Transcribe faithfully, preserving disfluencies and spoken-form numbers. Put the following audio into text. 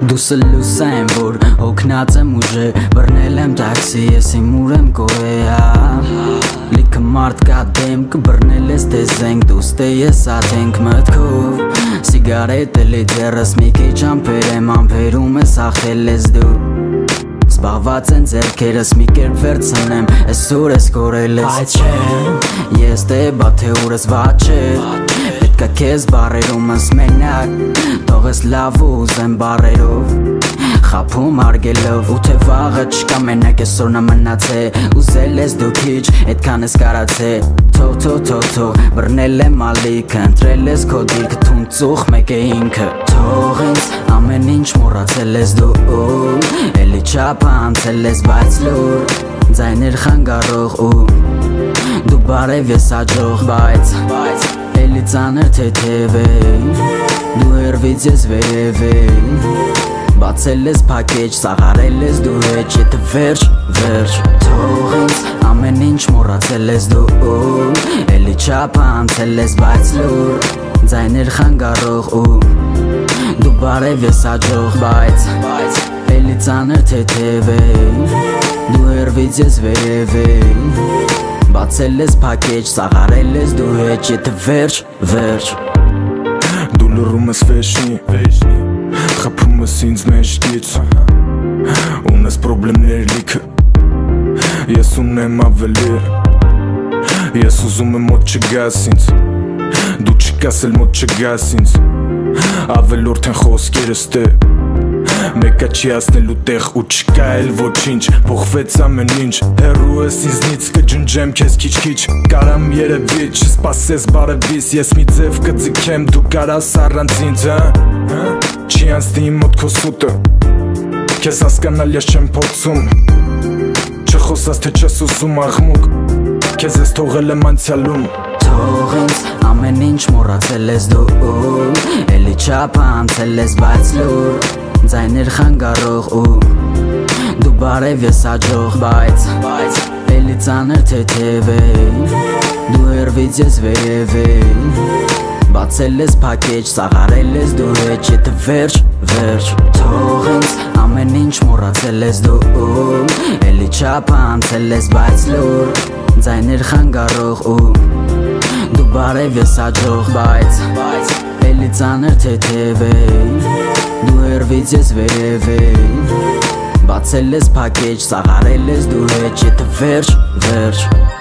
Դու սլուսա եմ, որ հոգնած եմ ուժե բռնել եմ տաքսի, ես իմ ուր եմ կորեա Լիքը մարդ կա դեմ կբռնել ես տեսենք դուստե ես ատենք մտքով Սիգարետ էլի ձեռս մի քիչ ամպեր եմ ամպերում ես աղթել ես դու Զբաղված են ձերքերս մի կերպ վերցնեմ Այսօր ես կորել ես Բայց չեմ Ես տեբա թե ուրս վատ չէ Պետք է քեզ բարերումս մենակ Թող ես լավ ու ուզեմ բարերով Խափում արգելով ու թե վաղը չկա մենակ այսօր նա մնացե Ուզել ես դու քիչ այդքան ես կարացե Թող թող թող թող բռնել եմ ալիքը Ընտրել ես քո դիրքը թուն ծուխ մեկ է ինքը Թող ինձ ամեն ինչ մոռացել ես դու Էլի չափը անցել ես բայց լուր Ձայներ խանգարող ու Դու բարև ես աջող բայց Էլի ծանր թեթև է Դու հեռվից ես վերև է Բացել ես փակեջ, սաղարել ես դու հետ Եթե վերջ, վերջ Թող ինձ ամեն ինչ մոռացել ես դու Էլի չափը անցել ես բայց լուր Ձայներ խանգարող ու Դու բարև ես աջող բայց Էլի ծանր թեթև է Դու հեռվից ես վերև է Բացել ես փակեջ, սաղարել ես դու հետ Եթե վերջ, վերջ Դու լռում ես վեշնի Խփում ես ինձ մեջքից Ունես պրոբլեմներ լիքը Ես ունեմ ավելի Ես ուզում եմ մոտ չգաս ինձ Դու չկաս էլ մոտ չգաս ինձ Ավելորդ են խոսքերս թե Մեկա չի ասնելու տեղ ու չկա էլ ոչինչ Փոխվեց ամեն ինչ Հեռու ես ինձնից կջնջեմ քեզ քիչ-քիչ Կարամ երևի չսպասես բարևիս Ես մի ձև կձգեմ դու կարաս առանց ինձ Չի անցնի իմ մոտ քո սուտը Քեզ հասկանալ ես չեմ փորձում Չխոսած թե չես ուզում աղմուկ Քեզ ես թողել եմ անցյալում Թող ինձ ամեն ինչ մոռացել ես դու Էլի չափը անցել ես բայց լուր Ձայներ խանգարող ու Դու բարև ես աջող բայց Էլի ծանր թեթև է Դու հեռվից ես վերև է Բացել ես փակեջ, սաղարել ես դու հետ Եթե վերջ, վերջ Թող ինձ ամեն ինչ մոռացել ես դու Էլի չափը անցել ես բայց լուր Ձայներ խանգարող ու Դու բարև ես աջող բայց Էլի ծանր թեթև է Դու հեռվից ես վերև է Բացել ես փակեջ, սաղարել ես դու հետ Եթե վերջ, վերջ